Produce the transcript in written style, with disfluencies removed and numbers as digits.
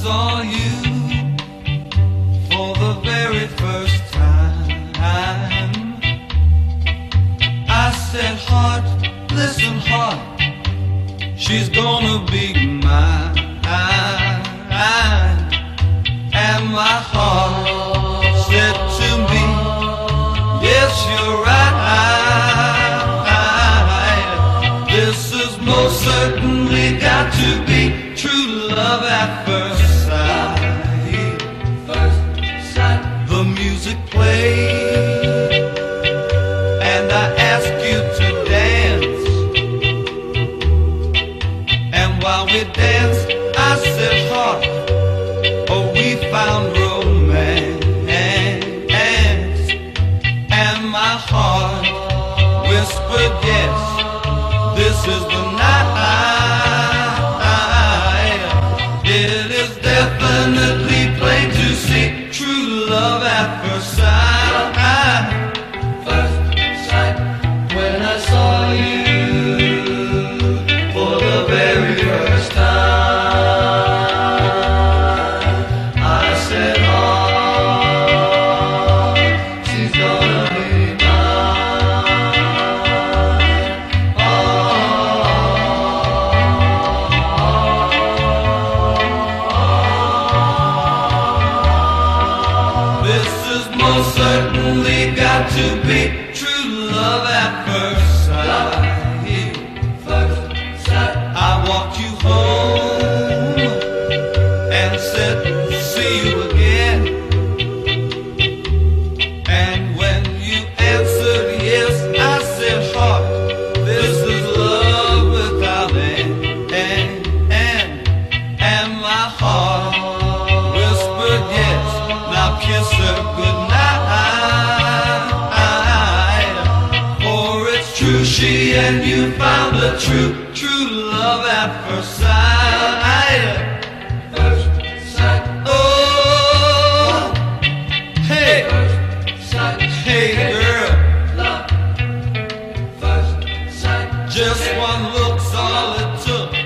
saw you for the very first time, I said, heart, listen, heart, she's gonna be mine. And my heart said to me, yes, you're right. This is most certainly got to be true love at first sight. First sight. The music played, and I asked you to dance. And while we danced, I said, heart, oh, we found romance. And my heart whispered, yes, this is the night. It is definitely plain to see true love at first sight. First sight. When I saw you for the very first time, I said, oh, she's gonna be most certainly got to be true love at first sight. First sight. I walked you home and said, see you again. And when you answered yes, I said, heart, this is love without end. And my heart whispered yes, now kiss her goodnight. True, she and you found a true love at first sight. First sight. Oh, hey, first sight. Hey, girl, love. First sight. Just one look's all it took.